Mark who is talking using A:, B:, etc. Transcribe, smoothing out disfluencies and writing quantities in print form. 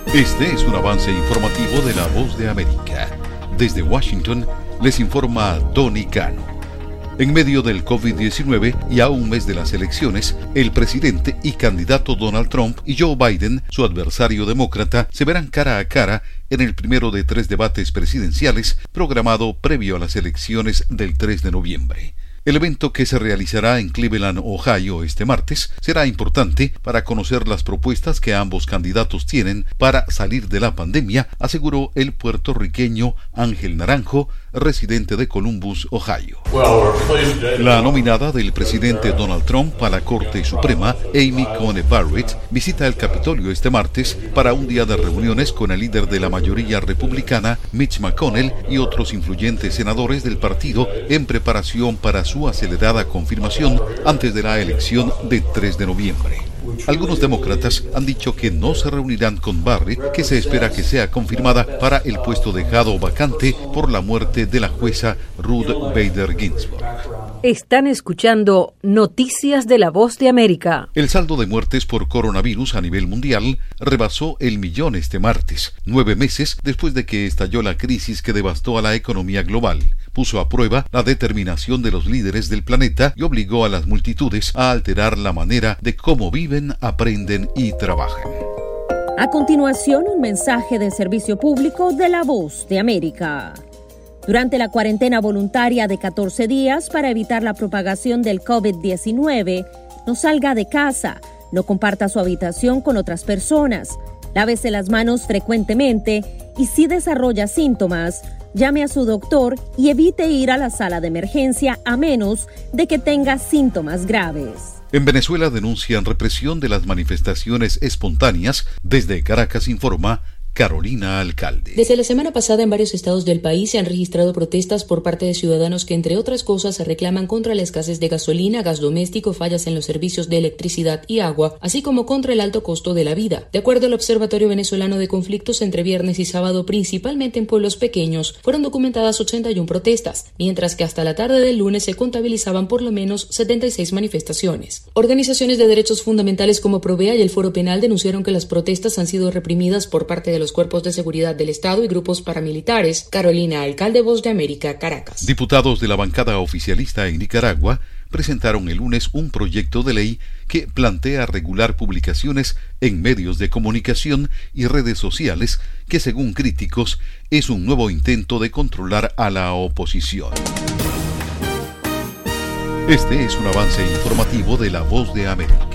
A: Este es un avance informativo de La Voz de América. Desde Washington les informa Tony Cano. En medio del COVID-19 y a un mes de las elecciones, el presidente y candidato Donald Trump y Joe Biden, su adversario demócrata, se verán cara a cara en el primero de 3 debates presidenciales programado previo a las elecciones del 3 de noviembre. El evento, que se realizará en Cleveland, Ohio, este martes, será importante para conocer las propuestas que ambos candidatos tienen para salir de la pandemia, aseguró el puertorriqueño Ángel Naranjo, residente de Columbus, Ohio. La nominada del presidente Donald Trump a la Corte Suprema, Amy Coney Barrett, visita el Capitolio este martes para un día de reuniones con el líder de la mayoría republicana, Mitch McConnell, y otros influyentes senadores del partido en preparación para su acelerada confirmación antes de la elección de 3 de noviembre. Algunos demócratas han dicho que no se reunirán con Barrett, que se espera que sea confirmada para el puesto dejado vacante por la muerte de la jueza Ruth Bader Ginsburg.
B: Están escuchando Noticias de La Voz de América.
A: El saldo de muertes por coronavirus a nivel mundial rebasó el 1.000.000 este martes, 9 meses después de que estalló la crisis que devastó a la economía global. Puso a prueba la determinación de los líderes del planeta y obligó a las multitudes a alterar la manera de cómo viven, aprenden y trabajan.
B: A continuación, un mensaje de servicio público de La Voz de América. Durante la cuarentena voluntaria de 14 días para evitar la propagación del COVID-19, no salga de casa, no comparta su habitación con otras personas, lávese las manos frecuentemente y si desarrolla síntomas, llame a su doctor y evite ir a la sala de emergencia a menos de que tenga síntomas graves.
A: En Venezuela denuncian represión de las manifestaciones espontáneas. Desde Caracas informa Carolina Alcalde.
C: Desde la semana pasada en varios estados del país se han registrado protestas por parte de ciudadanos que, entre otras cosas, se reclaman contra la escasez de gasolina, gas doméstico, fallas en los servicios de electricidad y agua, así como contra el alto costo de la vida. De acuerdo al Observatorio Venezolano de Conflictos, entre viernes y sábado, principalmente en pueblos pequeños, fueron documentadas 81 protestas, mientras que hasta la tarde del lunes se contabilizaban por lo menos 76 manifestaciones. Organizaciones de derechos fundamentales como Provea y el Foro Penal denunciaron que las protestas han sido reprimidas por parte de los cuerpos de seguridad del Estado y grupos paramilitares. Carolina Alcalde, Voz de América, Caracas.
A: Diputados de la bancada oficialista en Nicaragua presentaron el lunes un proyecto de ley que plantea regular publicaciones en medios de comunicación y redes sociales que, según críticos, es un nuevo intento de controlar a la oposición. Este es un avance informativo de La Voz de América.